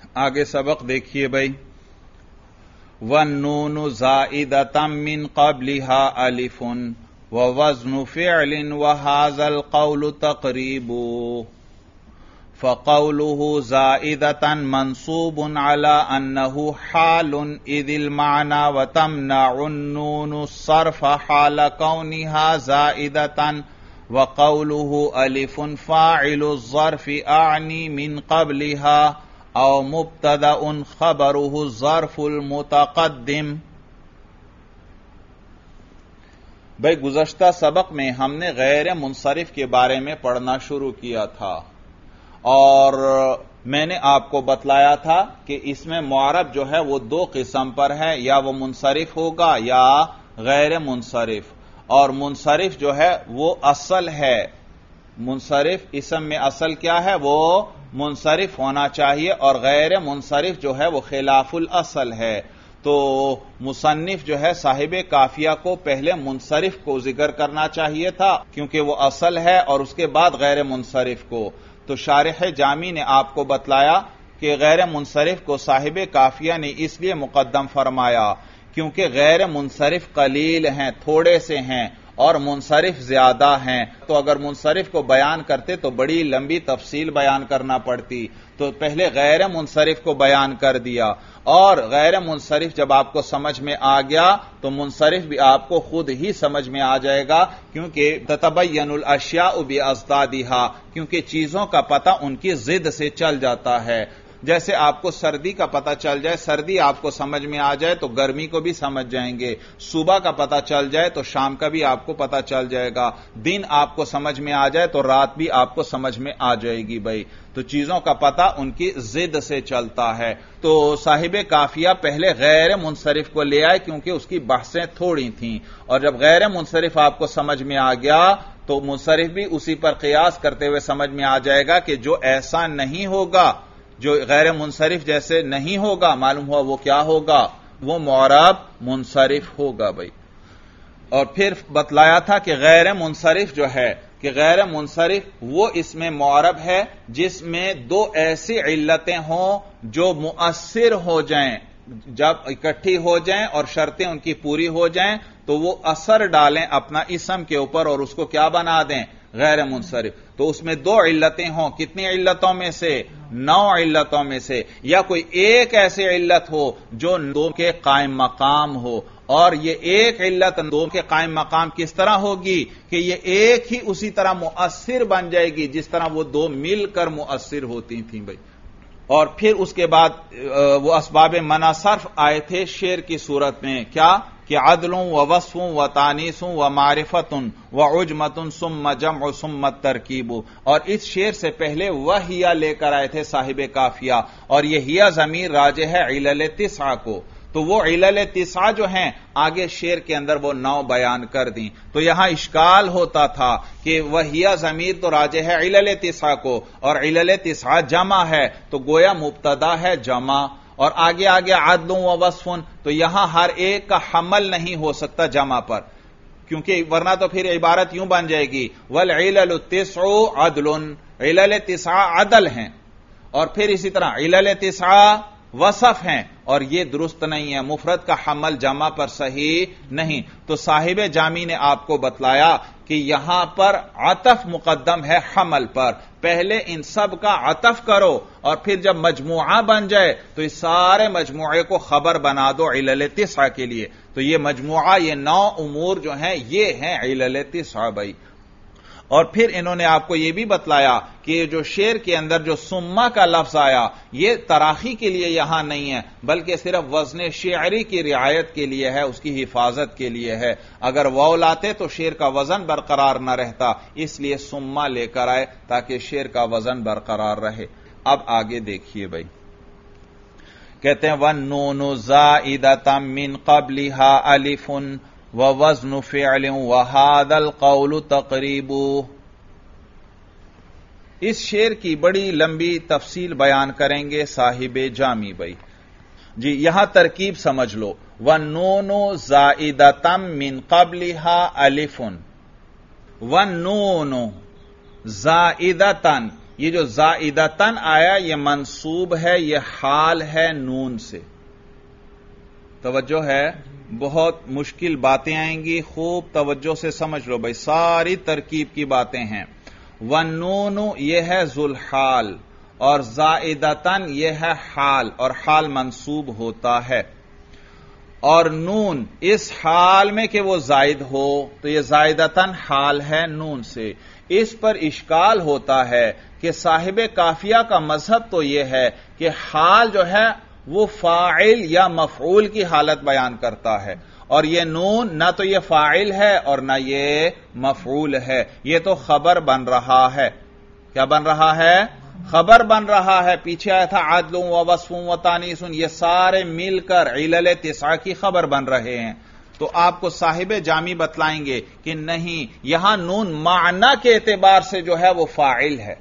آگے سبق دیکھیے بھائی. وَالنُّونُ زَائِدَةً مِّن قَبْلِهَا أَلِفٌ وَوَزْنُ فِعْلٍ وَهَذَا الْقَوْلُ تَقْرِيبُ. فَقَوْلُهُ زَائِدَةً مَنْصُوبٌ عَلَى أَنَّهُ حَالٌ إِذِ الْمَعْنَى وَتَمْنَعُ النُّونُ الصَّرْفَ حَالَ كَوْنِهَا زَائِدَةً. وَقَوْلُهُ أَلِفٌ فَاعِلُ الظَّرْفِ أَعْنِي مِنْ قَبْلِهَا او مبتدأ خبره الظرف المتقدم. بھائی گزشتہ سبق میں ہم نے غیر منصرف کے بارے میں پڑھنا شروع کیا تھا اور میں نے آپ کو بتلایا تھا کہ اس میں معرب جو ہے وہ دو قسم پر ہے، یا وہ منصرف ہوگا یا غیر منصرف. اور منصرف جو ہے وہ اصل ہے. منصرف اسم میں اصل کیا ہے؟ وہ منصرف ہونا چاہیے، اور غیر منصرف جو ہے وہ خلاف الاصل ہے. تو مصنف جو ہے صاحب کافیہ کو پہلے منصرف کو ذکر کرنا چاہیے تھا کیونکہ وہ اصل ہے، اور اس کے بعد غیر منصرف کو. تو شارح جامی نے آپ کو بتلایا کہ غیر منصرف کو صاحب کافیہ نے اس لیے مقدم فرمایا کیونکہ غیر منصرف قلیل ہیں، تھوڑے سے ہیں، اور منصرف زیادہ ہیں. تو اگر منصرف کو بیان کرتے تو بڑی لمبی تفصیل بیان کرنا پڑتی، تو پہلے غیر منصرف کو بیان کر دیا. اور غیر منصرف جب آپ کو سمجھ میں آ گیا تو منصرف بھی آپ کو خود ہی سمجھ میں آ جائے گا، کیونکہ تتبین الاشیاء باضدادها، کیونکہ چیزوں کا پتہ ان کی ضد سے چل جاتا ہے. جیسے آپ کو سردی کا پتہ چل جائے، سردی آپ کو سمجھ میں آ جائے تو گرمی کو بھی سمجھ جائیں گے. صبح کا پتہ چل جائے تو شام کا بھی آپ کو پتہ چل جائے گا. دن آپ کو سمجھ میں آ جائے تو رات بھی آپ کو سمجھ میں آ جائے گی. بھائی تو چیزوں کا پتہ ان کی ضد سے چلتا ہے. تو صاحب کافیہ پہلے غیر منصرف کو لے آئے کیونکہ اس کی بحثیں تھوڑی تھیں، اور جب غیر منصرف آپ کو سمجھ میں آ گیا تو منصرف بھی اسی پر قیاس کرتے ہوئے سمجھ میں آ جائے گا کہ جو ایسا نہیں ہوگا، جو غیر منصرف جیسے نہیں ہوگا، معلوم ہوا وہ کیا ہوگا؟ وہ معرب منصرف ہوگا. بھائی اور پھر بتلایا تھا کہ غیر منصرف جو ہے کہ غیر منصرف وہ اس میں معرب ہے جس میں دو ایسی علتیں ہوں جو مؤثر ہو جائیں، جب اکٹھی ہو جائیں اور شرطیں ان کی پوری ہو جائیں تو وہ اثر ڈالیں اپنا اسم کے اوپر اور اس کو کیا بنا دیں؟ غیر منصرف. تو اس میں دو علتیں ہوں، کتنی علتوں میں سے؟ 9 علتوں میں سے، یا کوئی ایک ایسی علت ہو جو دو کے قائم مقام ہو. اور یہ ایک علت دو کے قائم مقام کس طرح ہوگی کہ یہ ایک ہی اسی طرح مؤثر بن جائے گی جس طرح وہ دو مل کر مؤثر ہوتی تھیں. بھائی اور پھر اس کے بعد وہ اسباب منع صرف آئے تھے شعر کی صورت میں، کیا کہ عدل و وصف و تانیس و معرفت و عجمت ثم جمع ثم ترکیب. اور اس شعر سے پہلے وہیہ لے کر آئے تھے صاحب کافیہ، اور یہ ہیہ ضمیر راجع ہے علل 9 کو. تو وہ علل 9 جو ہیں آگے شعر کے اندر وہ 9 بیان کر دیں. تو یہاں اشکال ہوتا تھا کہ وہیہ ضمیر تو راجع ہے علل 9 کو، اور علل 9 جمع ہے تو گویا مبتدا ہے جمع، اور آگے عدل و وصف، تو یہاں ہر ایک کا حمل نہیں ہو سکتا جمع پر، کیونکہ ورنہ تو پھر عبارت یوں بن جائے گی والعلل 9 عدل، علل 9 عدل ہیں، اور پھر اسی طرح علل 9 وصف ہیں، اور یہ درست نہیں ہے، مفرد کا حمل جمع پر صحیح نہیں. تو صاحب جامی نے آپ کو بتلایا کہ یہاں پر عطف مقدم ہے حمل پر، پہلے ان سب کا عطف کرو اور پھر جب مجموعہ بن جائے تو اس سارے مجموعے کو خبر بنا دو علل 9 کے لیے. تو یہ مجموعہ، یہ 9 امور جو ہیں یہ ہیں علل 9. بھائی اور پھر انہوں نے آپ کو یہ بھی بتلایا کہ جو شعر کے اندر جو سما کا لفظ آیا یہ تراخی کے لیے یہاں نہیں ہے بلکہ صرف وزن شعری کی رعایت کے لیے ہے، اس کی حفاظت کے لیے ہے. اگر واو لاتے تو شعر کا وزن برقرار نہ رہتا، اس لیے سما لے کر آئے تاکہ شعر کا وزن برقرار رہے. اب آگے دیکھیے بھائی، کہتے ہیں وَالنُّونُ زَائِدَةً مِّن قَبْلِهَا أَلِفٌ وَوَزْنُ فِعْلٍ وَهَذَا الْقَوْلُ تَقْرِيبُ. اس شعر کی بڑی لمبی تفصیل بیان کریں گے صاحب جامی. بھائی جی یہاں ترکیب سمجھ لو، وَالنُّونُ زَائِدَةً مِّن قَبْلِهَا أَلِفٌ، وَالنُّونُ زَائِدَةً، یہ جو زائدتن آیا یہ منصوب ہے، یہ حال ہے نون سے. توجہ ہے، بہت مشکل باتیں آئیں گی، خوب توجہ سے سمجھ لو بھائی، ساری ترکیب کی باتیں ہیں. والنون یہ ہے ذوالحال، اور زائدتن یہ ہے حال، اور حال منصوب ہوتا ہے. اور نون اس حال میں کہ وہ زائد ہو تو یہ زائدتن حال ہے نون سے. اس پر اشکال ہوتا ہے کہ صاحب کافیہ کا مذہب تو یہ ہے کہ حال جو ہے وہ فاعل یا مفعول کی حالت بیان کرتا ہے، اور یہ نون نہ تو یہ فاعل ہے اور نہ یہ مفعول ہے، یہ تو خبر بن رہا ہے. کیا بن رہا ہے؟ خبر بن رہا ہے. پیچھے آیا تھا عدل و وصف و تانیث، یہ سارے مل کر علل تسعہ کی خبر بن رہے ہیں. تو آپ کو صاحب جامی بتلائیں گے کہ نہیں، یہاں نون معنی کے اعتبار سے جو ہے وہ فاعل ہے.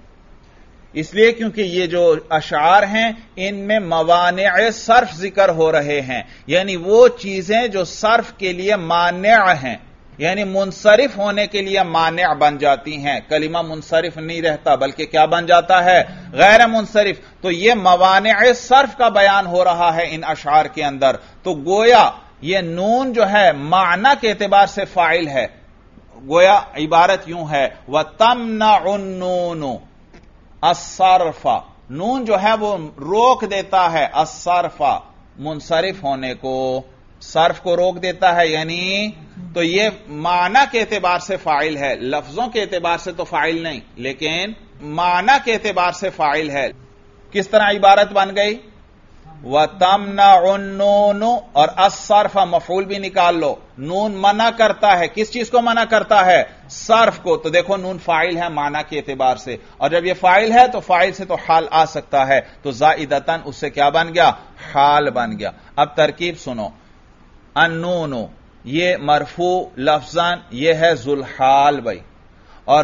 اس لیے کیونکہ یہ جو اشعار ہیں ان میں موانع صرف ذکر ہو رہے ہیں، یعنی وہ چیزیں جو صرف کے لیے مانع ہیں، یعنی منصرف ہونے کے لیے مانع بن جاتی ہیں. کلمہ منصرف نہیں رہتا بلکہ کیا بن جاتا ہے؟ غیر منصرف. تو یہ موانع صرف کا بیان ہو رہا ہے ان اشعار کے اندر. تو گویا یہ نون جو ہے معنی کے اعتبار سے فاعل ہے. گویا عبارت یوں ہے وَتَمْنَعُ النُّونُ الصَّرْفَ، نون جو ہے وہ روک دیتا ہے الصرف، منصرف ہونے کو، صرف کو روک دیتا ہے. یعنی تو یہ معنی کے اعتبار سے فاعل ہے، لفظوں کے اعتبار سے تو فاعل نہیں، لیکن معنی کے اعتبار سے فاعل ہے. کس طرح عبارت بن گئی؟ وَتَمْنَعُ النُّونُ، اور الصرف مفعول بھی نکال لو. نون منع کرتا ہے، کس چیز کو منع کرتا ہے؟ صرف کو. تو دیکھو نون فاعل ہے معنی کے اعتبار سے، اور جب یہ فاعل ہے تو فاعل سے تو حال آ سکتا ہے. تو زائدتن اس سے کیا بن گیا؟ حال بن گیا. اب ترکیب سنو. النون یہ مرفوع لفظاً یہ ہے ذوالحال بھائی، اور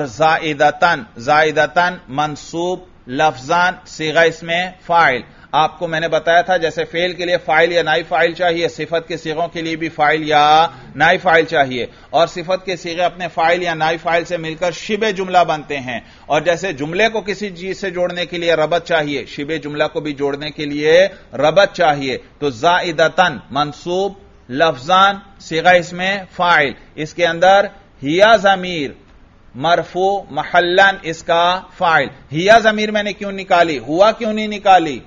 زائدتن منصوب لفظاً صیغہ اس میں فاعل. آپ کو میں نے بتایا تھا جیسے فعل کے لیے فاعل یا نائب فاعل چاہیے، صفت کے صیغوں کے لیے بھی فاعل یا نائب فاعل چاہیے، اور صفت کے صیغے اپنے فاعل یا نائب فاعل سے مل کر شبہ جملہ بنتے ہیں. اور جیسے جملے کو کسی چیز سے جوڑنے کے لیے ربط چاہیے، شبہ جملہ کو بھی جوڑنے کے لیے ربط چاہیے. تو زائدتن منصوب لفظان صیغہ اس میں فاعل، اس کے اندر ہیا ضمیر مرفوع محلن اس کا فاعل. ہیا ضمیر میں نے کیوں نکالی؟ ہوا کیوں نہیں نکالی؟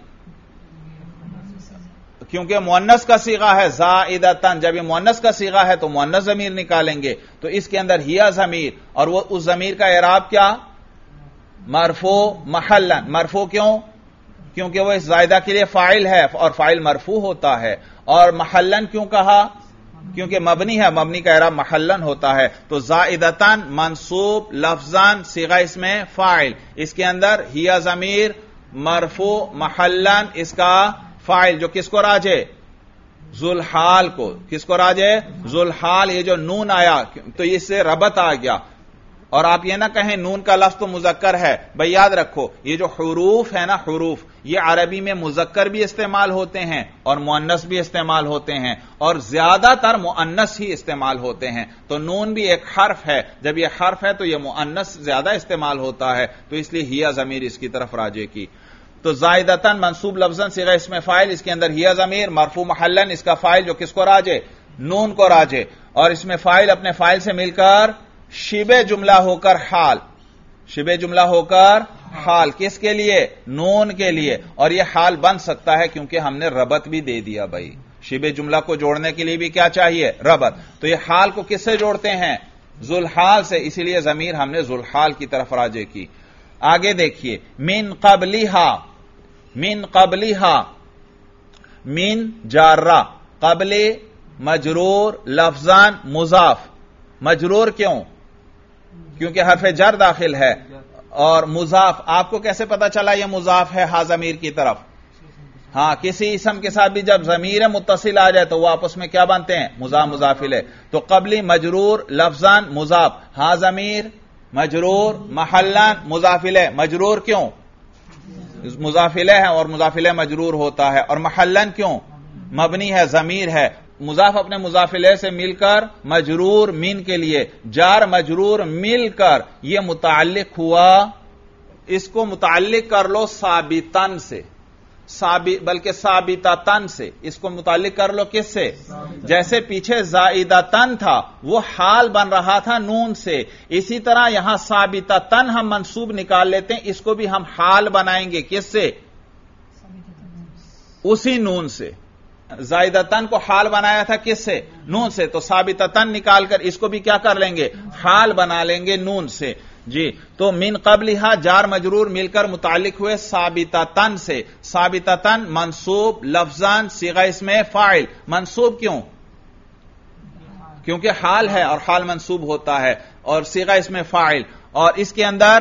کیونکہ مؤنث کا صیغہ ہے زائدتن. جب یہ مؤنث کا صیغہ ہے تو مؤنث ضمیر نکالیں گے. تو اس کے اندر ہیا ضمیر، اور وہ اس ضمیر کا اعراب کیا؟ مرفوع محلن. مرفوع کیوں؟ کیونکہ وہ اس زائدہ کے لیے فاعل ہے اور فاعل مرفوع ہوتا ہے. اور محلن کیوں کہا؟ کیونکہ مبنی ہے، مبنی کا اعراب محلن ہوتا ہے. تو زائدتن منصوب لفظان صیغہ اس میں فاعل، اس کے اندر ہیا ضمیر مرفوع محلن اس کا فاعل، جو کس کو راجے؟ ذوالحال کو. کس کو راجے؟ ذوالحال. یہ جو نون آیا تو اس سے ربط آ گیا. اور آپ یہ نہ کہیں نون کا لفظ تو مذکر ہے. بھئی یاد رکھو یہ جو حروف ہے نا، حروف یہ عربی میں مذکر بھی استعمال ہوتے ہیں اور مؤنث بھی استعمال ہوتے ہیں، اور زیادہ تر مؤنث ہی استعمال ہوتے ہیں. تو نون بھی ایک حرف ہے، جب یہ حرف ہے تو یہ مؤنث زیادہ استعمال ہوتا ہے، تو اس لیے ہیا ضمیر اس کی طرف راجے کی. تو زائدتن منصوب لفظاً صیغہ اس میں فاعل، اس کے اندر ہیا ضمیر مرفوع محلن اس کا فاعل، جو کس کو راجے؟ نون کو راجے. اور اس میں فاعل اپنے فاعل سے مل کر شبہ جملہ ہو کر حال، شبہ جملہ ہو کر حال. کس کے لیے؟ نون کے لیے. اور یہ حال بن سکتا ہے کیونکہ ہم نے ربط بھی دے دیا بھائی. شبہ جملہ کو جوڑنے کے لیے بھی کیا چاہیے؟ ربط. تو یہ حال کو کس سے جوڑتے ہیں؟ ذوالحال سے، اسی لیے ضمیر ہم نے ذوالحال کی طرف راجے کی. آگے دیکھیے من قبلہا. من قبلہا، من جارہ، قبل مجرور لفظان مضاف. مجرور کیوں؟ کیونکہ حرف جر داخل ہے. اور مضاف آپ کو کیسے پتا چلا یہ مضاف ہے ہا ضمیر کی طرف؟ ہاں، کسی اسم کے ساتھ بھی جب ضمیر متصل آ جائے تو وہ آپس میں کیا بنتے ہیں؟ مضاف مضاف الیہ. تو قبلی مجرور لفظان مضاف، ہا ضمیر مجرور محلن مضاف الیہ. مجرور کیوں؟ مضاف الیہ ہے اور مضاف الیہ مجرور ہوتا ہے. اور محلن کیوں؟ مبنی ہے، ضمیر ہے. مضاف اپنے مضاف الیہ سے مل کر مجرور من کے لیے، جار مجرور مل کر یہ متعلق ہوا اس کو متعلق کر لو ثابتن سے، بلکہ ثابتتن سے، اس کو متعلق کر لو کس سے؟ جیسے پیچھے زائدتن تھا وہ حال بن رہا تھا نون سے، اسی طرح یہاں ثابتتن ہم منصوب نکال لیتے ہیں، اس کو بھی ہم حال بنائیں گے کس سے؟ اسی نون سے۔ زائدتن کو حال بنایا تھا کس سے؟ نون سے، تو ثابتتن نکال کر اس کو بھی کیا کر لیں گے؟ حال بنا لیں گے نون سے۔ جی، تو من قبلہا جار مجرور مل کر متعلق ہوئے ثابتتن سے۔ ثابتتن منصوب لفظاً صیغہ اسم فاعل، منصوب کیوں؟ کیونکہ حال ہے اور حال منصوب ہوتا ہے، اور صیغہ اسم فاعل، اور اس کے اندر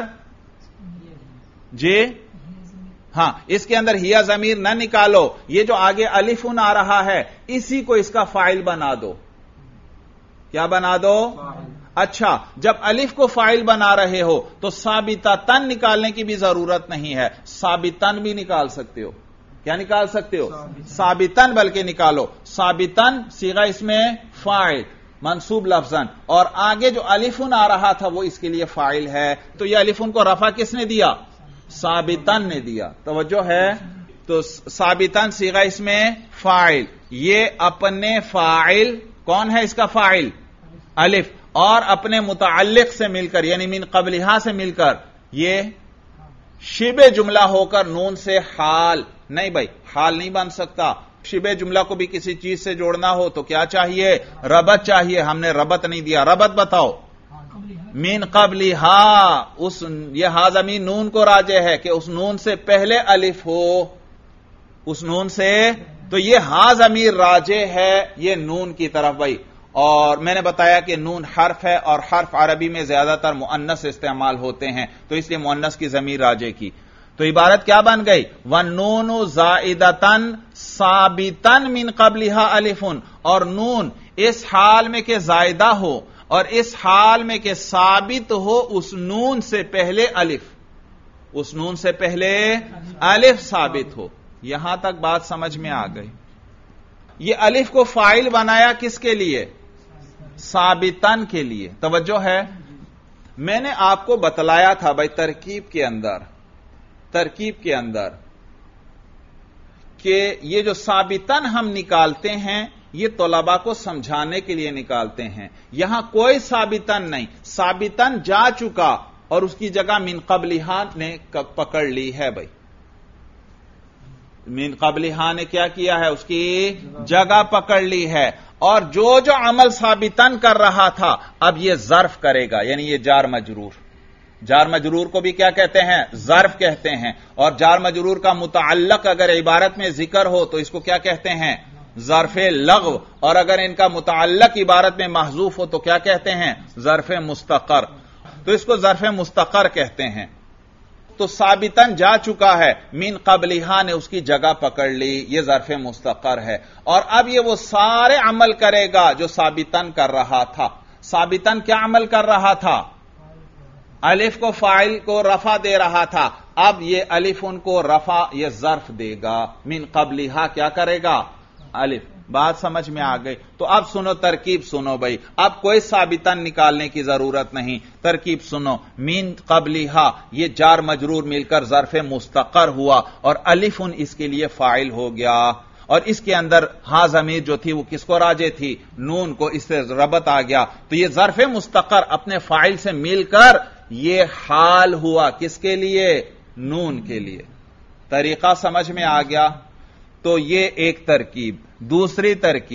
جی ہاں اس کے اندر ہیا ضمیر نہ نکالو، یہ جو آگے الفن آ رہا ہے اسی کو اس کا فاعل بنا دو۔ کیا بنا دو؟ اچھا، جب الف کو فاعل بنا رہے ہو تو ثابتتن نکالنے کی بھی ضرورت نہیں ہے، ثابتن بھی نکال سکتے ہو۔ کیا نکال سکتے ہو؟ ثابتن بلکہ نکالو۔ ثابتن صیغہ اسم فاعل منصوب لفظاً، اور آگے جو الفن آ رہا تھا وہ اس کے لیے فاعل ہے، تو یہ الفن کو رفع کس نے دیا؟ ثابتن نے دیا۔ توجہ ہے؟ تو ثابتن صیغہ اسم فاعل، یہ اپنے فاعل، کون ہے اس کا فاعل؟ الف، اور اپنے متعلق سے مل کر یعنی من قبلہا سے مل کر یہ شبہ جملہ ہو کر نون سے حال نہیں، بھائی حال نہیں بن سکتا۔ شبہ جملہ کو بھی کسی چیز سے جوڑنا ہو تو کیا چاہیے؟ ربط چاہیے، ہم نے ربط نہیں دیا۔ ربط بتاؤ۔ من قبلہا، یہ ہا ضمیر نون کو راجع ہے کہ اس نون سے پہلے الف ہو، اس نون سے، تو یہ ہا ضمیر راجع ہے یہ نون کی طرف بھائی۔ اور میں نے بتایا کہ نون حرف ہے، اور حرف عربی میں زیادہ تر مؤنث استعمال ہوتے ہیں، تو اس لیے مؤنث کی ضمیر راجع کی۔ تو عبارت کیا بن گئی؟ وَالنُّونُ زَائِدَةً ثَابِتًا مِن قَبْلِهَا الِفٌ، اور نون اس حال میں کہ زائدہ ہو اور اس حال میں کہ ثابت ہو اس نون سے پہلے الف، اس نون سے پہلے الف ثابت ہو۔ یہاں تک بات سمجھ میں آ گئی؟ یہ الف کو فاعل بنایا کس کے لیے؟ ثابتن کے لیے۔ توجہ ہے؟ میں نے آپ کو بتلایا تھا بھائی ترکیب کے اندر کہ یہ جو ثابتن ہم نکالتے ہیں یہ طلباء کو سمجھانے کے لیے نکالتے ہیں، یہاں کوئی ثابتن نہیں، ثابتن جا چکا اور اس کی جگہ من قبلہا نے پکڑ لی ہے بھائی، من قبلہا نے کیا کیا ہے؟ اس کی جگہ پکڑ لی ہے، اور جو عمل ثابتن کر رہا تھا اب یہ ظرف کرے گا، یعنی یہ جار مجرور کو بھی کیا کہتے ہیں؟ ظرف کہتے ہیں، اور جار مجرور کا متعلق اگر عبارت میں ذکر ہو تو اس کو کیا کہتے ہیں؟ ظرف لغو، اور اگر ان کا متعلق عبارت میں محذوف ہو تو کیا کہتے ہیں؟ ظرف مستقر، تو اس کو ظرف مستقر کہتے ہیں۔ تو ثابتن جا چکا ہے، من قبلہا نے اس کی جگہ پکڑ لی، یہ ظرف مستقر ہے، اور اب یہ وہ سارے عمل کرے گا جو ثابتن کر رہا تھا۔ ثابتن کیا عمل کر رہا تھا؟ الف کو فاعل کو رفع دے رہا تھا، اب یہ الف ان کو رفع یہ ظرف دے گا، من قبلہا کیا کرے گا؟ الف۔ بات سمجھ میں آ گئی؟ تو اب سنو ترکیب سنو بھائی، اب کوئی ثابتن نکالنے کی ضرورت نہیں، ترکیب سنو۔ من قبلہا یہ جار مجرور مل کر ظرف مستقر ہوا اور الف اس کے لیے فاعل ہو گیا، اور اس کے اندر ہا ضمیر جو تھی وہ کس کو راجع تھی؟ نون کو، اس سے ربط آ گیا، تو یہ ظرف مستقر اپنے فاعل سے مل کر یہ حال ہوا، کس کے لیے؟ نون کے لیے۔ طریقہ سمجھ میں آ گیا؟ تو یہ ایک ترکیب۔ دوسری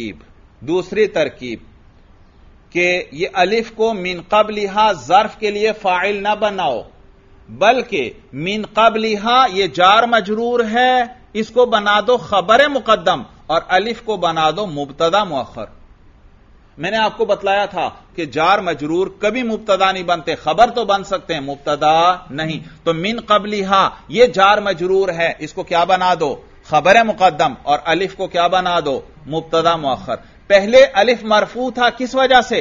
ترکیب کہ یہ الف کو من قبلہا ظرف کے لیے فاعل نہ بناؤ، بلکہ من قبلہا یہ جار مجرور ہے، اس کو بنا دو خبر مقدم اور الف کو بنا دو مبتدا مؤخر۔ میں نے آپ کو بتلایا تھا کہ جار مجرور کبھی مبتدا نہیں بنتے، خبر تو بن سکتے ہیں، مبتدا نہیں۔ تو من قبلہا یہ جار مجرور ہے، اس کو کیا بنا دو؟ خبر مقدم، اور الف کو کیا بنا دو؟ مبتدا مؤخر۔ پہلے الف مرفوع تھا کس وجہ سے؟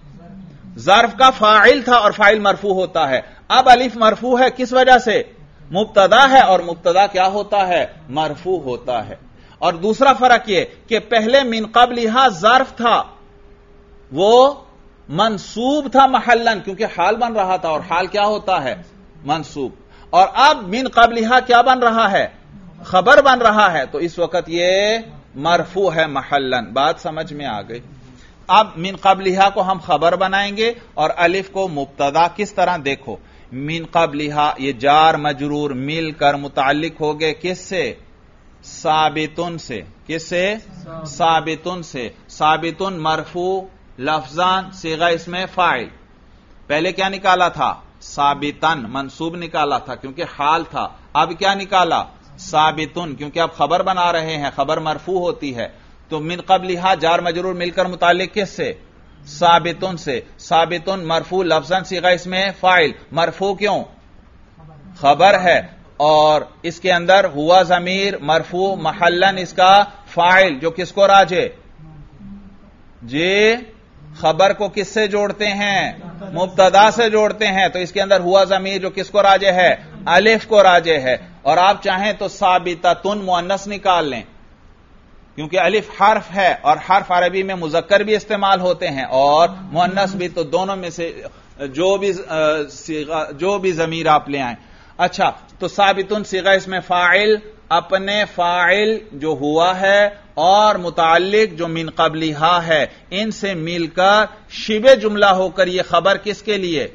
ظرف کا فاعل تھا اور فاعل مرفوع ہوتا ہے، اب الف مرفوع ہے کس وجہ سے؟ مبتدا ہے، اور مبتدا کیا ہوتا ہے؟ مرفوع ہوتا ہے۔ اور دوسرا فرق یہ کہ پہلے من قبلہا ظرف تھا، وہ منصوب تھا محلن، کیونکہ حال بن رہا تھا، اور حال کیا ہوتا ہے؟ منصوب۔ اور اب من قبلہا کیا بن رہا ہے؟ خبر بن رہا ہے، تو اس وقت یہ مرفوع ہے محلن. بات سمجھ میں آ گئی؟ اب من قبلہا کو ہم خبر بنائیں گے اور الف کو مبتدا. کس طرح؟ دیکھو، من قبلہا یہ جار مجرور مل کر متعلق ہو گئے کس سے؟ ثابتن سے. کس سے؟ ثابتن سے. ثابتن مرفوع لفظان صیغہ اسم فاعل. پہلے کیا نکالا تھا؟ ثابتن منصوب نکالا تھا کیونکہ حال تھا. اب کیا نکالا؟ ثابتن، کیونکہ اب خبر بنا رہے ہیں، خبر مرفوع ہوتی ہے. تو من قبلہا جار مجرور مل کر متعلق کس سے؟ ثابتن سے. ثابتن مرفوع لفظاً صیغہ اسم فاعل. مرفوع کیوں؟ خبر ہے، اور اس کے اندر ہوا ضمیر مرفوع محلن اس کا فاعل، جو کس کو راجع؟ جی خبر کو کس سے جوڑتے ہیں؟ مبتدا سے جوڑتے ہیں. تو اس کے اندر ہوا ضمیر جو کس کو راجع ہے؟ الف کو راجع ہے. اور آپ چاہیں تو ثابتتن مؤنث نکال لیں، کیونکہ الف حرف ہے اور حرف عربی میں مذکر بھی استعمال ہوتے ہیں اور مؤنث بھی. تو دونوں میں سے جو بھی ضمیر آپ لے آئیں. اچھا، تو ثابتن صیغہ اسم فاعل اپنے فاعل جو ہوا ہے اور متعلق جو من قبلہا ہے ان سے مل کر شبہ جملہ ہو کر یہ خبر کس کے لیے؟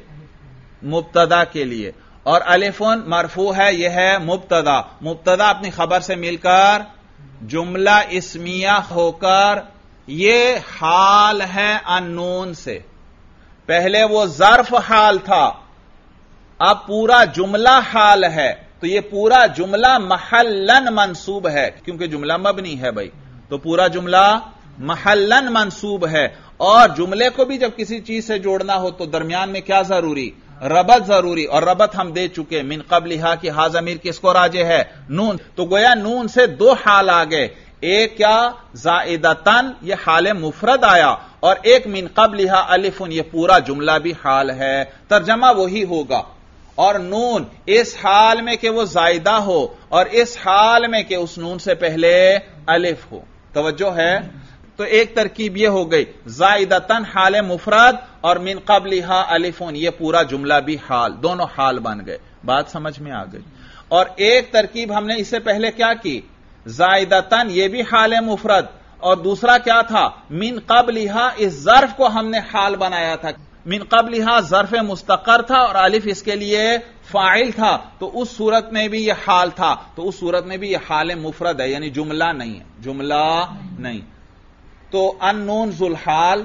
مبتدا کے لیے. اور الفن مرفوع ہے، یہ ہے مبتدا. مبتدا اپنی خبر سے مل کر جملہ اسمیہ ہو کر یہ حال ہے النون سے. پہلے وہ ظرف حال تھا، اب پورا جملہ حال ہے. تو یہ پورا جملہ محلن منصوب ہے کیونکہ جملہ مبنی ہے بھائی، تو پورا جملہ محلن منصوب ہے. اور جملے کو بھی جب کسی چیز سے جوڑنا ہو تو درمیان میں کیا ضروری؟ ربط ضروری. اور ربط ہم دے چکے، من قبلہا کی ہا ضمیر کس کو راجع ہے؟ نون. تو گویا نون سے دو حال آ گئے، ایک کیا؟ زائدتن یہ حال مفرد آیا، اور ایک من قبلہا الفن یہ پورا جملہ بھی حال ہے. ترجمہ وہی ہوگا. اور نون اس حال میں کہ وہ زائدہ ہو اور اس حال میں کہ اس نون سے پہلے الف ہو. توجہ ہے؟ تو ایک ترکیب یہ ہو گئی، زائدتن حال مفرد اور من قبلہا الفون یہ پورا جملہ بھی حال، دونوں حال بن گئے. بات سمجھ میں آ گئی. اور ایک ترکیب ہم نے اس سے پہلے کیا کی؟ زائدتن یہ بھی حال مفرد، اور دوسرا کیا تھا؟ من قبلہا اس ظرف کو ہم نے حال بنایا تھا. من قبلہا ظرف مستقر تھا اور الف اس کے لیے فاعل تھا، تو اس صورت میں بھی یہ حال تھا، تو اس صورت میں بھی یہ حال مفرد ہے، یعنی جملہ نہیں ہے، جملہ نہیں. تو النون ذو الحال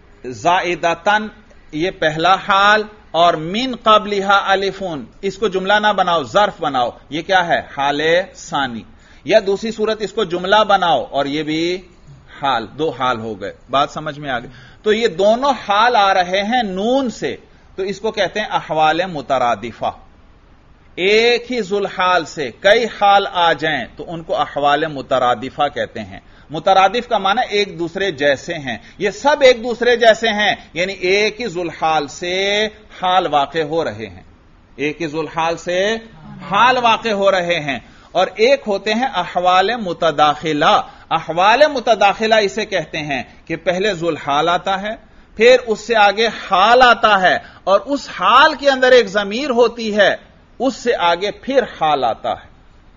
زائدتن یہ پہلا حال، اور من قبلہا الفون اس کو جملہ نہ بناؤ، ظرف بناؤ، یہ کیا ہے؟ حال ثانی. یا دوسری صورت اس کو جملہ بناؤ اور یہ بھی حال، دو حال ہو گئے. بات سمجھ میں آ گئی. تو یہ دونوں حال آ رہے ہیں نون سے، تو اس کو کہتے ہیں احوال مترادفہ. ایک ہی ذو الحال سے کئی حال آ جائیں تو ان کو احوال مترادفہ کہتے ہیں. مترادف کا معنی ایک دوسرے جیسے ہیں، یہ سب ایک دوسرے جیسے ہیں، یعنی ایک ہی ذو الحال سے حال واقع ہو رہے ہیں، ایک ہی ذو الحال سے حال واقع ہو رہے ہیں. اور ایک ہوتے ہیں احوال متداخلہ. احوال متداخلہ اسے کہتے ہیں کہ پہلے ذو الحال آتا ہے، پھر اس سے آگے حال آتا ہے، اور اس حال کے اندر ایک ضمیر ہوتی ہے، اس سے آگے پھر حال آتا ہے.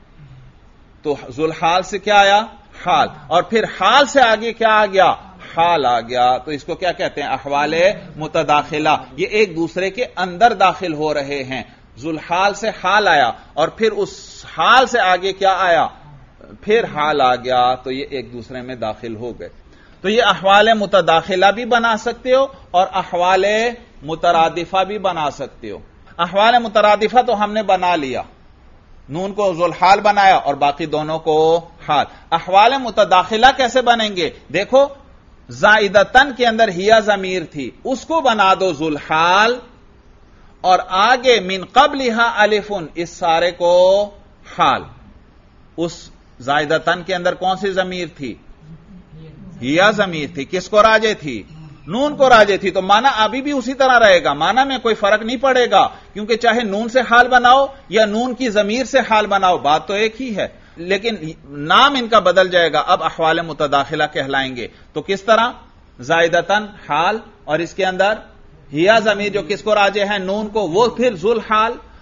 تو ذو الحال سے کیا آیا؟ حال. اور پھر حال سے آگے کیا آ گیا؟ حال آ گیا. تو اس کو کیا کہتے ہیں؟ احوال متداخلہ. یہ ایک دوسرے کے اندر داخل ہو رہے ہیں. ذو الحال سے حال آیا اور پھر اس حال سے آگے کیا آیا؟ پھر حال آ گیا. تو یہ ایک دوسرے میں داخل ہو گئے. تو یہ احوال متداخلہ بھی بنا سکتے ہو اور احوال مترادفہ بھی بنا سکتے ہو. احوال مترادفہ تو ہم نے بنا لیا، نون کو ذو الحال بنایا اور باقی دونوں کو حال. احوال متداخلہ کیسے بنیں گے؟ دیکھو، زائدتن کے اندر ہیا ضمیر تھی، اس کو بنا دو ذو الحال، اور آگے من قبلہا الفن اس سارے کو حال. اس زائدتن کے اندر کون سی ضمیر تھی؟ ہیا ضمیر تھی. کس کو راجع تھی؟ نون کو راجع تھی. تو معنی ابھی بھی اسی طرح رہے گا، معنی میں کوئی فرق نہیں پڑے گا، کیونکہ چاہے نون سے حال بناؤ یا نون کی ضمیر سے حال بناؤ، بات تو ایک ہی ہے، لیکن نام ان کا بدل جائے گا. اب احوال متداخلہ کہلائیں گے. تو کس طرح؟ زائدتن حال، اور اس کے اندر ہیا ضمیر جو کس کو راجع ہے؟ نون کو، وہ پھر ذو الحال،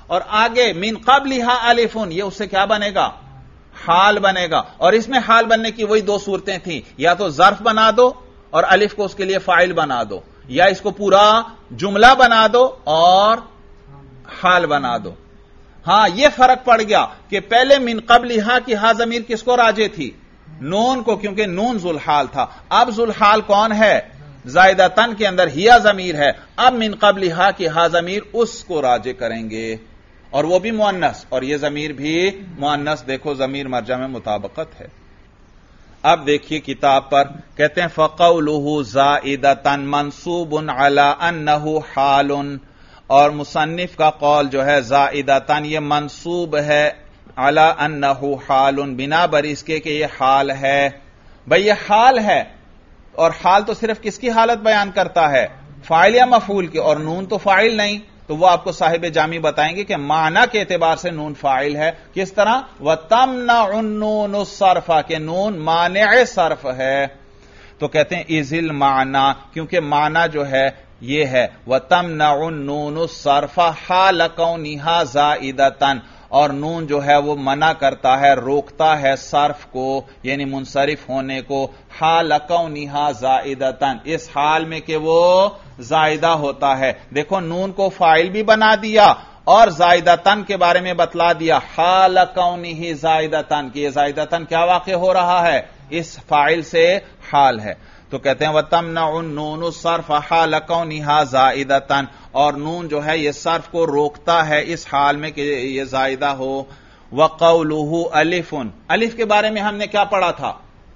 اور آگے من قبلہا الفن، یہ اس سے کیا بنے گا؟ حال بنے گا. اور اس میں حال بننے کی وہی دو صورتیں تھیں، یا تو ظرف بنا دو اور الف کو اس کے لیے فاعل بنا دو، یا اس کو پورا جملہ بنا دو اور حال بنا دو. ہاں یہ فرق پڑ گیا کہ پہلے من قبلہا کی ہا ضمیر کس کو راجع تھی؟ نون کو، کیونکہ نون ذوالحال تھا. اب ذوالحال کون ہے؟ زائدہ تن کے اندر ہیا ضمیر ہے. اب من قبلہا کی ہا ضمیر اس کو راجع کریں گے، اور وہ بھی مؤنث، اور یہ ضمیر بھی مؤنث. دیکھو ضمیر مرجع میں مطابقت ہے. اب دیکھیے کتاب پر کہتے ہیں فَقَوْلُهُ زَائِدَةً مَنْصُوبٌ عَلَىٰ أَنَّهُ حَالٌ، اور مصنف کا قول جو ہے زائدتاً یہ منصوب ہے علی انہ حال، بنا بر اس کے کہ یہ حال ہے. بھئی یہ حال ہے، اور حال تو صرف کس کی حالت بیان کرتا ہے؟ فاعل یا مفعول کی، اور نون تو فاعل نہیں. تو وہ آپ کو صاحب جامی بتائیں گے کہ معنی کے اعتبار سے نون فاعل ہے. کس طرح؟ وَتَمْنَعُ النُّونُ الصَّرْفَ، کہ نون مانع صرف ہے. تو کہتے ہیں اِذِ الْمَعْنَى، کیونکہ معنی جو ہے یہ ہے وَتَمْنَعُ النُّونُ الصَّرْفَ حَالَ كَوْنِهَا زَائِدَةً، اور نون جو ہے وہ منع کرتا ہے، روکتا ہے صرف کو، یعنی منصرف ہونے کو، حَالَ كَوْنِهَا زَائِدَةً، اس حال میں کہ وہ زائدہ ہوتا ہے. دیکھو نون کو فاعل بھی بنا دیا اور زائدتاً کے بارے میں بتلا دیا، حَالَ كَوْنِهِ زَائِدَةً، کہ یہ زائدتاً کیا واقع ہو رہا ہے؟ اس فاعل سے حال ہے. تو کہتے ہیں وَتَمْنَعُ النُّونُ الصَّرْفَ حَالَ كَوْنِهَا زَائِدَةً، اور نون جو ہے یہ صرف کو روکتا ہے اس حال میں کہ یہ زائدہ ہو. وَقَوْلُهُ الف، الف کے بارے میں ہم نے کیا پڑھا تھا؟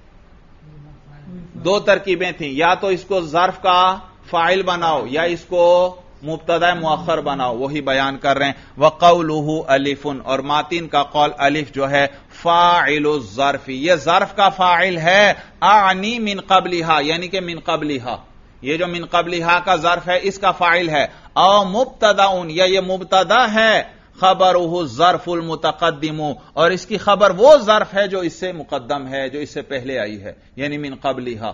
دو ترکیبیں تھیں، یا تو اس کو ظرف کا فاعل بناؤ یا اس کو مبتدا مؤخر بناؤ، وہی بیان کر رہے ہیں. وَقَوْلُهُ الف، اور ماتین کا قول الف جو ہے فاعل الظرف، یہ ظرف کا فاعل ہے. اعنی من قبلہا، یعنی کہ من قبلہا، یہ جو من قبلہا کا ظرف ہے اس کا فاعل ہے. او مبتدا، یا یہ مبتدا ہے. خبرہ الظرف المتقدم، اور اس کی خبر وہ ظرف ہے جو اس سے مقدم ہے، جو اس سے پہلے آئی ہے، یعنی من قبلہا.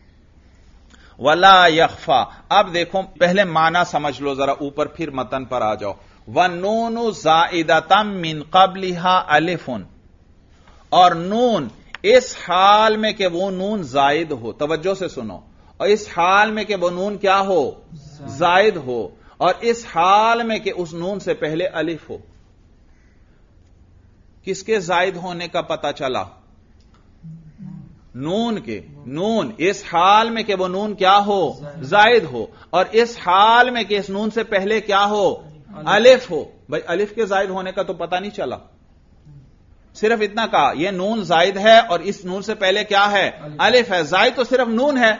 ولا یخفا، اب دیکھو پہلے معنی سمجھ لو ذرا، اوپر پھر متن پر آ جاؤ. وَالنُّونُ زَائِدَةً مِّن قَبْلِهَا الف، اور نون اس حال میں کہ وہ نون زائد ہو، توجہ سے سنو، اور اس حال میں کہ وہ نون کیا ہو؟ زائد ہو، اور اس حال میں کہ اس نون سے پہلے الف ہو. کس کے زائد ہونے کا پتہ چلا؟ نون کے. نون اس حال میں کہ وہ نون کیا ہو؟ زائد ہو، اور اس حال میں کہ اس نون سے پہلے کیا ہو؟ الف ہو. بھائی الف کے زائد ہونے کا تو پتہ نہیں چلا، صرف اتنا کہا یہ نون زائد ہے اور اس نون سے پہلے کیا ہے؟ الف ہے. زائد تو صرف نون ہے.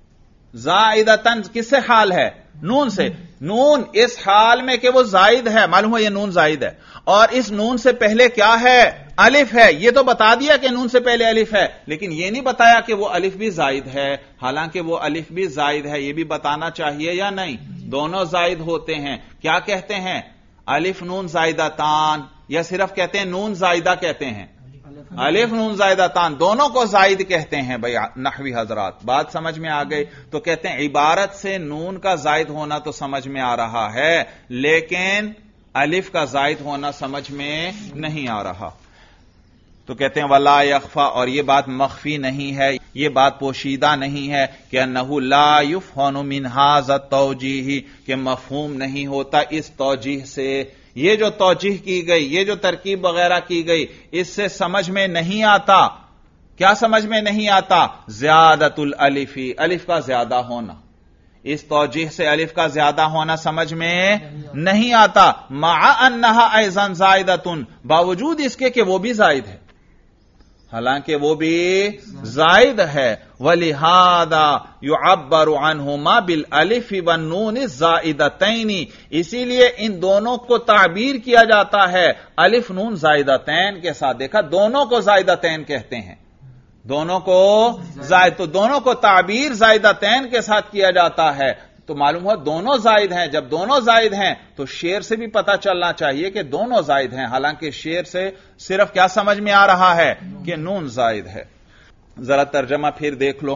زائدتاً کس سے حال ہے؟ نون سے. نون اس حال میں کہ وہ زائد ہے، معلوم ہے یہ نون زائد ہے، اور اس نون سے پہلے کیا ہے؟ الف ہے. یہ تو بتا دیا کہ نون سے پہلے الف ہے، لیکن یہ نہیں بتایا کہ وہ الف بھی زائد ہے. حالانکہ وہ الف بھی زائد ہے، یہ بھی بتانا چاہیے یا نہیں؟ دونوں زائد ہوتے ہیں. کیا کہتے ہیں؟ الف نون زائدتان، یا صرف کہتے ہیں نون زائدہ کہتے ہیں؟ الف نون زائدتان، دونوں کو زائد کہتے ہیں. بھائی نحوی حضرات بات سمجھ میں آ گئی؟ تو کہتے ہیں عبارت سے نون کا زائد ہونا تو سمجھ میں آ رہا ہے، لیکن الف کا زائد ہونا سمجھ میں نہیں آ رہا. تو کہتے ہیں ولا یخفا، اور یہ بات مخفی نہیں ہے، یہ بات پوشیدہ نہیں ہے کہ انہ لا یفہم من ھذا التوجیہ، کہ مفہوم نہیں ہوتا اس توجیہ سے. یہ جو توجیہ کی گئی، یہ جو ترکیب وغیرہ کی گئی، اس سے سمجھ میں نہیں آتا. کیا سمجھ میں نہیں آتا؟ زیادت الالف، الف کا زیادہ ہونا. اس توجیہ سے الف کا زیادہ ہونا سمجھ میں نہیں آتا. مع انہا ایضا زائدۃ، باوجود اس کے کہ وہ بھی زائد ہے، حالانکہ وہ بھی زائد ہے. وَلِهَذَا يُعَبَّرُ عَنْهُمَا بِالْأَلِفِ وَالنُّونِ الزَّائِدَتَيْنِ، اسی لیے ان دونوں کو تعبیر کیا جاتا ہے الف نون زائدتین کے ساتھ. دیکھا دونوں کو زائدتین کہتے ہیں، دونوں کو زائد، تو دونوں کو تعبیر زائدتین کے ساتھ کیا جاتا ہے. تو معلوم ہوا دونوں زائد ہیں. جب دونوں زائد ہیں تو شعر سے بھی پتہ چلنا چاہیے کہ دونوں زائد ہیں، حالانکہ شعر سے صرف کیا سمجھ میں آ رہا ہے؟ کہ نون زائد ہے. ذرا ترجمہ پھر دیکھ لو.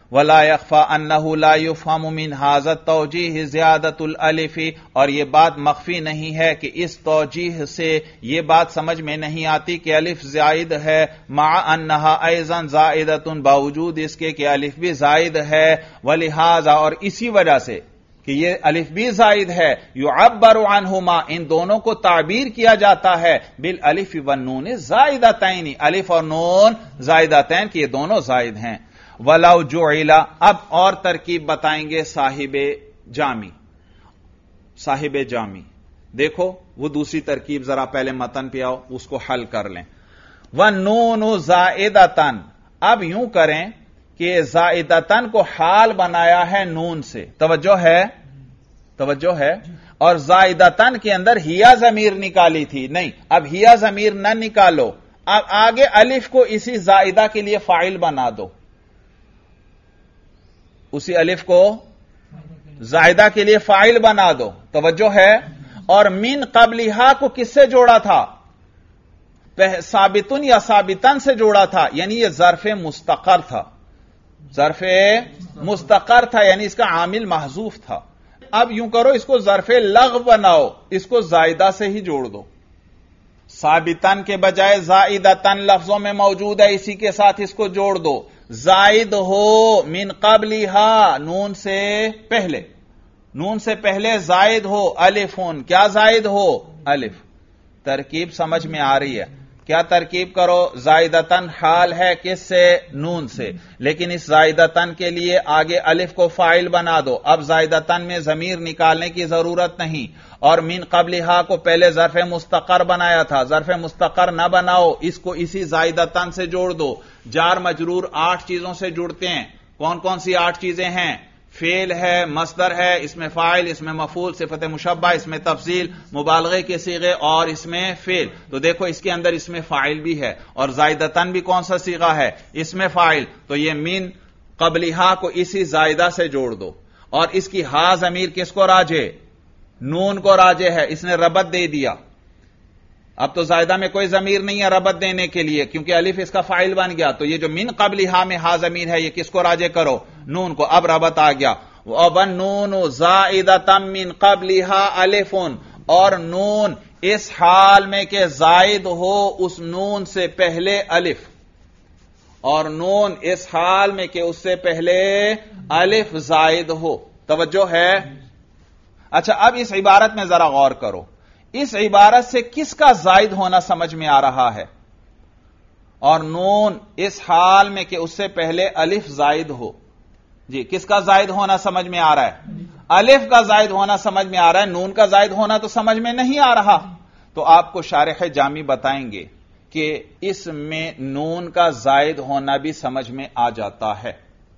ولا يخفى انه لا يفهم من هذا التوجيه زیادۃ الالف، اور یہ بات مخفی نہیں ہے کہ اس توجیہ سے یہ بات سمجھ میں نہیں آتی کہ الف زائد ہے، مع انها ايضا زائدۃ، باوجود اس کے کہ الف بھی زائد ہے، ولہذا، اور اسی وجہ سے کہ یہ الف بھی زائد ہے، یعبر عنہما، ان دونوں کو تعبیر کیا جاتا ہے بالالف والنون زائدتین، الف اور نون زائدتین، کہ یہ دونوں زائد ہیں۔ ولو جعل، اب اور ترکیب بتائیں گے صاحب جامی، دیکھو وہ دوسری ترکیب، ذرا پہلے متن پہ آؤ، اس کو حل کر لیں۔ والنون زائدتن، اب یوں کریں کہ زائدتن کو حال بنایا ہے نون سے، توجہ ہے، اور زائدتن کے اندر ہیا ضمیر نکالی تھی، نہیں، اب ہیا ضمیر نہ نکالو، اب آگے الف کو اسی زائدہ کے لیے فاعل بنا دو، اسی الف کو زائدہ کے لیے فاعل بنا دو، توجہ ہے، اور من قبلہا کو کس سے جوڑا تھا؟ ثابتن یا ثابتن سے جوڑا تھا، یعنی یہ ظرف مستقر تھا، یعنی اس کا عامل محذوف تھا۔ اب یوں کرو، اس کو ظرف لغو بناؤ، اس کو زائدہ سے ہی جوڑ دو، ثابتن کے بجائے زائدتن لفظوں میں موجود ہے، اسی کے ساتھ اس کو جوڑ دو، زائد ہو من قبلہا، نون سے پہلے زائد ہو، الفون، کیا زائد ہو؟ الف۔ ترکیب سمجھ میں آ رہی ہے؟ کیا ترکیب کرو؟ زائدتن حال ہے کس سے؟ نون سے، لیکن اس زائدتن کے لیے آگے الف کو فاعل بنا دو، اب زائدتن میں ضمیر نکالنے کی ضرورت نہیں، اور من قبلہا کو پہلے ظرف مستقر بنایا تھا، ظرف مستقر نہ بناؤ، اس کو اسی زائدتن سے جوڑ دو۔ جار مجرور 8 چیزوں سے جڑتے ہیں، کون کون سی 8 چیزیں ہیں؟ فعل ہے، مصدر ہے، اس میں فاعل، اس میں مفعول، صفت مشبہ، اس میں تفضیل، مبالغے کے صیغے، اور اس میں فعل۔ تو دیکھو اس کے اندر اس میں فاعل بھی ہے، اور زائدتن بھی کون سا صیغہ ہے؟ اس میں فاعل، تو یہ من قبلہا کو اسی زائدہ سے جوڑ دو، اور اس کی ہا ضمیر کس کو راجع؟ نون کو راجع ہے، اس نے ربط دے دیا، اب تو زائدہ میں کوئی ضمیر نہیں ہے ربط دینے کے لیے، کیونکہ الف اس کا فاعل بن گیا، تو یہ جو من قبلہا میں ہا ضمیر ہے، یہ کس کو راجع کرو؟ نون کو، اب ربط آ گیا، وَالنُّونُ زَائِدَةً مِّن قَبْلِهَا الفٌ، اور نون اس حال میں کہ زائد ہو اس نون سے پہلے الف، اور نون اس حال میں کہ اس سے پہلے الف زائد ہو، توجہ ہے؟ اچھا، اب اس عبارت میں ذرا غور کرو، اس عبارت سے کس کا زائد ہونا سمجھ میں آ رہا ہے؟ اور نون اس حال میں کہ اس سے پہلے الف زائد ہو، جی کس کا زائد ہونا سمجھ میں آ رہا ہے؟ الف کا زائد ہونا سمجھ میں آ رہا ہے، نون کا زائد ہونا تو سمجھ میں نہیں آ رہا۔ تو آپ کو شارح جامی بتائیں گے کہ اس میں نون کا زائد ہونا بھی سمجھ میں آ جاتا ہے،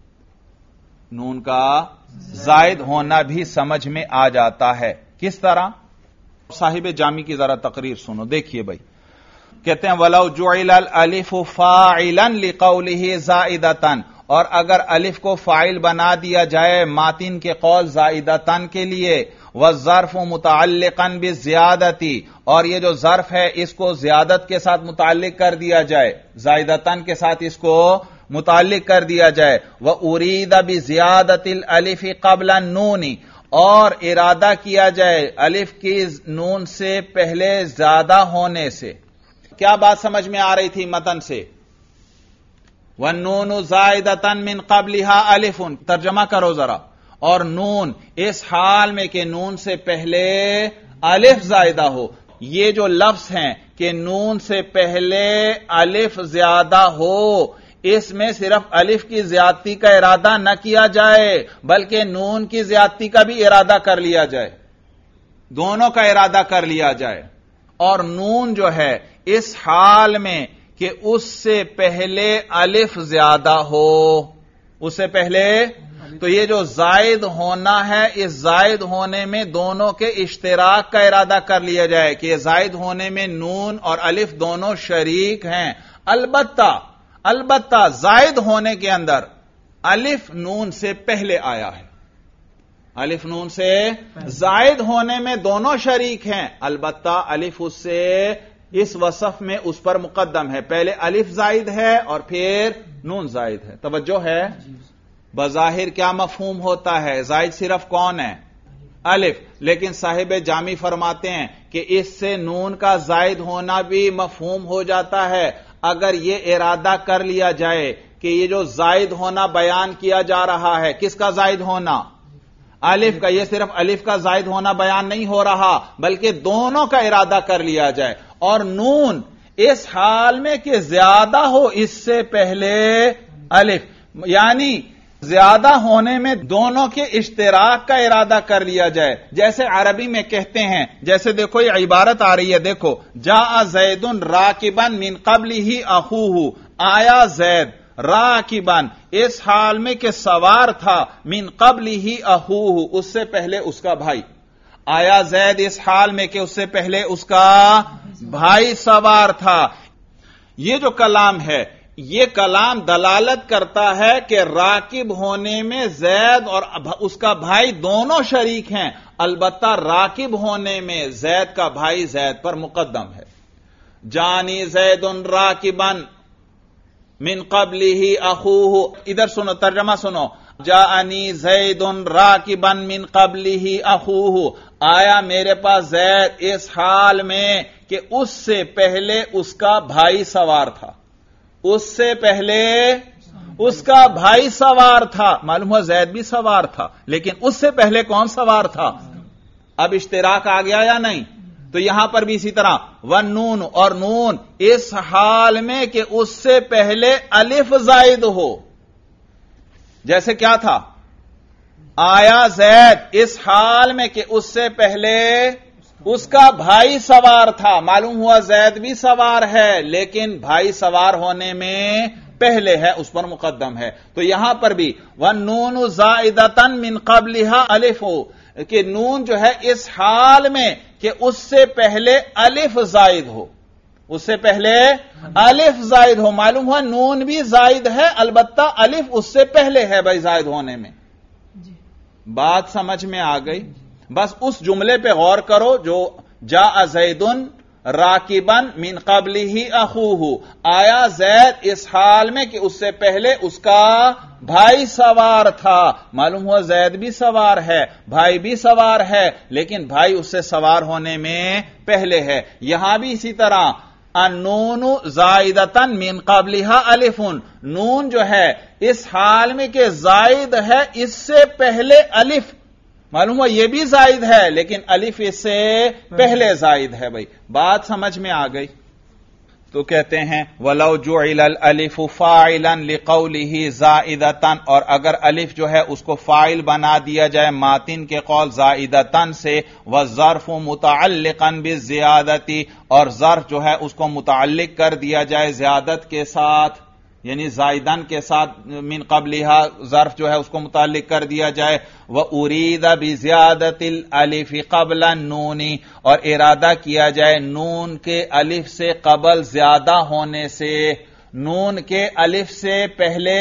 نون کا زائد ہونا بھی سمجھ میں آ جاتا ہے، کس طرح؟ صاحب جامی کی ذرا تقریر سنو، دیکھیے بھائی، کہتے ہیں وَلَوْ جُعِلَ الْأَلِفُ فَاعِلًا لِقَوْلِهِ زَائِدَةً، اور اگر الف کو فاعل بنا دیا جائے ماتن کے قول زائدتن کے لیے، والظرف متعلقا بالزیادتی، اور یہ جو ظرف ہے اس کو زیادت کے ساتھ متعلق کر دیا جائے، زائدتن کے ساتھ اس کو متعلق کر دیا جائے، وَأُرِيدَ بِزِيَادَةِ الْأَلِفِ قَبْلَ النُّونِ، اور ارادہ کیا جائے الف کی نون سے پہلے زیادہ ہونے سے۔ کیا بات سمجھ میں آ رہی تھی متن سے؟ وَالنُّونُ زَائِدَةً مِّن قَبْلِهَا الف، ترجمہ کرو ذرا، اور نون اس حال میں کہ نون سے پہلے الف زائدہ ہو، یہ جو لفظ ہیں کہ نون سے پہلے الف زیادہ ہو، اس میں صرف الف کی زیادتی کا ارادہ نہ کیا جائے بلکہ نون کی زیادتی کا بھی ارادہ کر لیا جائے، دونوں کا ارادہ کر لیا جائے، اور نون جو ہے اس حال میں کہ اس سے پہلے الف زیادہ ہو، اس سے پہلے، تو یہ جو زائد ہونا ہے اس زائد ہونے میں دونوں کے اشتراک کا ارادہ کر لیا جائے کہ زائد ہونے میں نون اور الف دونوں شریک ہیں، البتہ زائد ہونے کے اندر الف نون سے پہلے آیا ہے، الف نون سے زائد ہونے میں دونوں شریک ہیں، البتہ الف اس سے اس وصف میں اس پر مقدم ہے، پہلے الف زائد ہے اور پھر نون زائد ہے، توجہ ہے؟ بظاہر کیا مفہوم ہوتا ہے؟ زائد صرف کون ہے؟ الف. لیکن صاحب جامی فرماتے ہیں کہ اس سے نون کا زائد ہونا بھی مفہوم ہو جاتا ہے اگر یہ ارادہ کر لیا جائے کہ یہ جو زائد ہونا بیان کیا جا رہا ہے کس کا زائد ہونا؟ الف کا. یہ صرف الف کا زائد ہونا بیان نہیں ہو رہا بلکہ دونوں کا ارادہ کر لیا جائے. اور نون اس حال میں کہ زیادہ ہو اس سے پہلے الف، یعنی زیادہ ہونے میں دونوں کے اشتراک کا ارادہ کر لیا جائے. جیسے عربی میں کہتے ہیں، جیسے دیکھو یہ عبارت آ رہی ہے، دیکھو جاء زید راکبا من قبلہ اخوہ، آیا زید راکبا اس حال میں کہ سوار تھا، من قبلہ اخوہ اس سے پہلے اس کا بھائی. آیا زید اس حال میں کہ اس سے پہلے اس کا بھائی سوار تھا. یہ جو کلام ہے یہ کلام دلالت کرتا ہے کہ راکب ہونے میں زید اور اس کا بھائی دونوں شریک ہیں، البتہ راکب ہونے میں زید کا بھائی زید پر مقدم ہے. جانی زید راکبا من قبلہ اخوہ، ادھر سنو ترجمہ سنو، جاءنی زید راکبا من قبلہ اخوہ، آیا میرے پاس زید اس حال میں کہ اس سے پہلے اس کا بھائی سوار تھا. اس سے پہلے اس کا بھائی سوار تھا، معلوم ہوا زید بھی سوار تھا لیکن اس سے پہلے کون سوار تھا؟ اب اشتراک آ گیا یا نہیں؟ تو یہاں پر بھی اسی طرح والنون، اور نون اس حال میں کہ اس سے پہلے الف زائد ہو. جیسے کیا تھا؟ آیا زید اس حال میں کہ اس سے پہلے اس کا بھائی سوار تھا، معلوم ہوا زید بھی سوار ہے لیکن بھائی سوار ہونے میں پہلے ہے، اس پر مقدم ہے. تو یہاں پر بھی وَالنُّونُ زَائِدَةً مِّن قَبْلِهَا الف، کہ نون جو ہے اس حال میں کہ اس سے پہلے الف زائد ہو، اس سے پہلے الف زائد ہو. معلوم ہوا نون بھی زائد ہے البتہ الف اس سے پہلے ہے بھائی زائد ہونے میں. بات سمجھ میں آ گئی؟ بس اس جملے پہ غور کرو جو جاء زید راکبا من قبلہ اخوہ، آیا زید اس حال میں کہ اس سے پہلے اس کا بھائی سوار تھا. معلوم ہوا زید بھی سوار ہے، بھائی بھی سوار ہے لیکن بھائی اس سے سوار ہونے میں پہلے ہے. یہاں بھی اسی طرح النون زائدۃ من قبلہا الف، نون جو ہے اس حال میں کہ زائد ہے اس سے پہلے الف، معلوم ہوا یہ بھی زائد ہے لیکن الف اس سے پہلے زائد ہے. بھائی بات سمجھ میں آ گئی؟ تو کہتے ہیں وَلَوْ جُعِلَ الْأَلِفُ فَاعِلًا لِقَوْلِهِ زَائِدَةً، اور اگر الف جو ہے اس کو فاعل بنا دیا جائے ماتن کے قول زائدتاً سے، وَالظَّرْفُ مُتَعَلِّقًا بِالزِّيَادَةِ، اور ظرف جو ہے اس کو متعلق کر دیا جائے زیادت کے ساتھ، یعنی زائدن کے ساتھ من قبلہا ظرف جو ہے اس کو متعلق کر دیا جائے. وَأُرِيدَ بِزِيَادَةِ الْأَلِفِ قَبْلَ النُّونِ، اور ارادہ کیا جائے نون کے الف سے قبل زیادہ ہونے سے، نون کے الف سے پہلے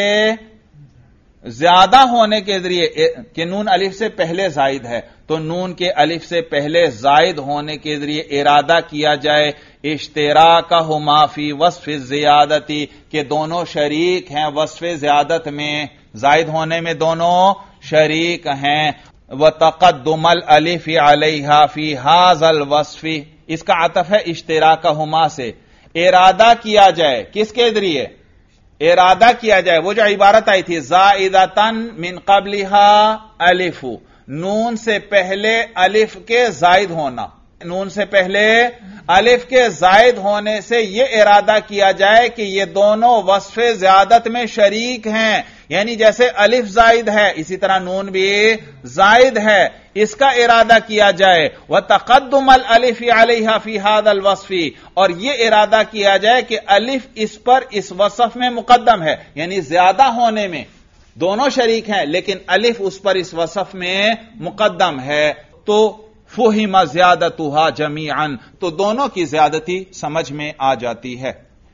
زیادہ ہونے کے ذریعے، کہ نون الف سے پہلے زائد ہے تو نون کے الف سے پہلے زائد ہونے کے ذریعے ارادہ کیا جائے اشتراکہما فی وصف الزیادتی، کہ دونوں شریک ہیں وصف زیادت میں، زائد ہونے میں دونوں شریک ہیں. وتقدم الالف علیہا فی ھذا الوصف، اس کا عطف ہے اشتراکہما سے، ارادہ کیا جائے کس کے ذریعے؟ ارادہ کیا جائے وہ جو عبارت آئی تھی زائدۃ من قبلہا الف، نون سے پہلے الف کے زائد ہونا، نون سے پہلے الف کے زائد ہونے سے یہ ارادہ کیا جائے کہ یہ دونوں وصف زیادت میں شریک ہیں، یعنی جیسے الف زائد ہے اسی طرح نون بھی زائد ہے، اس کا ارادہ کیا جائے. وَتَقَدُّمَ الْأَلِفِ عَلَيْهَا فِي هَذَا الْوَصْفِ، اور یہ ارادہ کیا جائے کہ الف اس پر اس وصف میں مقدم ہے، یعنی زیادہ ہونے میں دونوں شریک ہیں لیکن الف اس پر اس وصف میں مقدم ہے. تو فُہِمَ زِيَادَتُهَا جَمِيعًا، تو دونوں کی زیادتی سمجھ میں آ جاتی ہے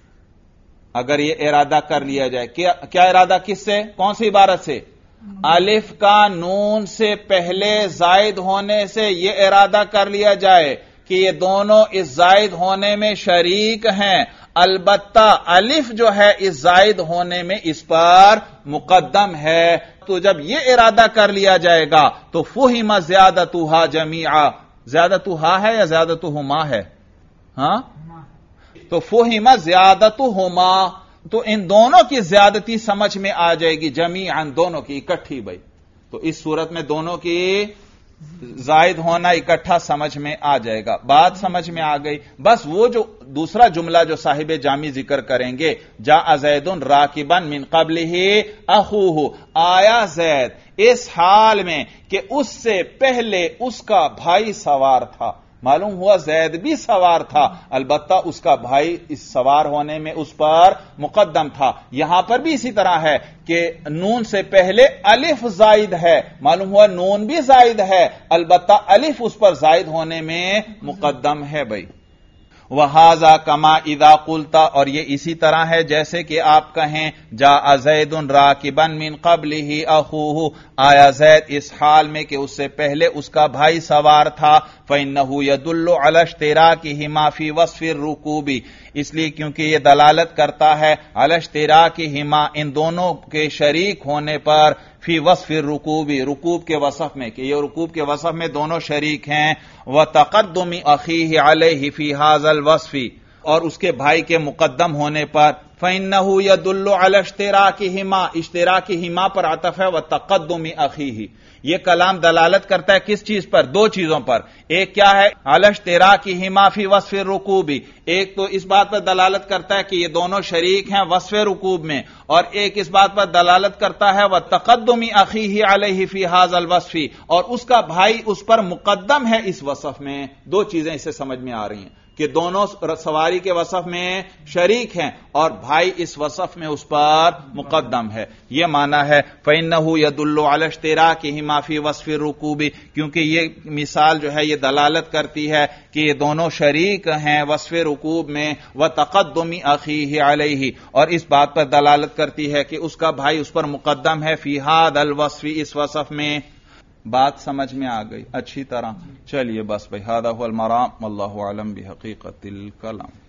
اگر یہ ارادہ کر لیا جائے. کیا ارادہ کس سے؟ کون سی عبارت سے؟ الف کا نون سے پہلے زائد ہونے سے یہ ارادہ کر لیا جائے کہ یہ دونوں اس زائد ہونے میں شریک ہیں، البتہ الف جو ہے اس زائد ہونے میں اس پر مقدم ہے. تو جب یہ ارادہ کر لیا جائے گا تو فہم زیادتھا جمیعا. زیادتھا ہے یا زیادتھما ہے؟ ہاں، تو فہم زیادتھما، تو ان دونوں کی زیادتی سمجھ میں آ جائے گی، جمیعاً دونوں کی اکٹھی. بھائی تو اس صورت میں دونوں کی زائد ہونا اکٹھا سمجھ میں آ جائے گا. بات سمجھ میں آ گئی. بس وہ جو دوسرا جملہ جو صاحب جامی ذکر کریں گے، جاء زید راکبا من قبلہ اخوہ، آیا زید اس حال میں کہ اس سے پہلے اس کا بھائی سوار تھا. معلوم ہوا زید بھی سوار تھا، البتہ اس کا بھائی اس سوار ہونے میں اس پر مقدم تھا. یہاں پر بھی اسی طرح ہے کہ نون سے پہلے الف زائد ہے، معلوم ہوا نون بھی زائد ہے، البتہ الف اس پر زائد ہونے میں مقدم ہے. بھائی وَهَذَا كَمَا إِذَا قُلْتَ، اور یہ اسی طرح ہے جیسے کہ آپ کہیں جاء زید راکبا من قبلہ اخوہ، آیا زید اس حال میں کہ اس سے پہلے اس کا بھائی سوار تھا. فَإِنَّهُ يَدُلُّ عَلَى اشْتِرَاكِهِمَا فِي وَصْفِ الرُّكُوبِ، اس لیے کیونکہ یہ دلالت کرتا ہے علی اشتراکہما، ان دونوں کے شریک ہونے پر، فی وصف الرکوب، رکوب کے وصف میں، کہ یہ رکوب کے وصف میں دونوں شریک ہیں. وتقدم اخیہ علیہ فی ھذا الوصف، اور اس کے بھائی کے مقدم ہونے پر. فإنہ یدل علی اشتراکہما، اشتراکہما پر عطف ہے، وتقدم اخیہ. یہ کلام دلالت کرتا ہے کس چیز پر؟ دو چیزوں پر. ایک کیا ہے؟ علی اشتراکہما فی وصف الرکوب، ایک تو اس بات پر دلالت کرتا ہے کہ یہ دونوں شریک ہیں وصف رکوب میں، اور ایک اس بات پر دلالت کرتا ہے وتقدم اخیہ علیہ فی ھذا الوصف، اور اس کا بھائی اس پر مقدم ہے اس وصف میں. دو چیزیں اس سے سمجھ میں آ رہی ہیں کہ دونوں سواری کے وصف میں شریک ہیں اور بھائی اس وصف میں اس پر مقدم ہے. یہ معنی ہے فَإِنَّهُ يَدُلُّ عَلَى اشْتِرَاكِهِمَا فِي وَصْفِ الرُّكُوبِ، کیونکہ یہ مثال جو ہے یہ دلالت کرتی ہے کہ یہ دونوں شریک ہیں وصف رکوب میں. وَتَقَدُّمِ أَخِيهِ عَلَيْهِ، اور اس بات پر دلالت کرتی ہے کہ اس کا بھائی اس پر مقدم ہے فی ھذا الوصف، اس وصف میں. بات سمجھ میں آ گئی اچھی طرح. چلیے بس بھائی، ھذا ھو المرام، واللہ اعلم بحقیقت الکلام.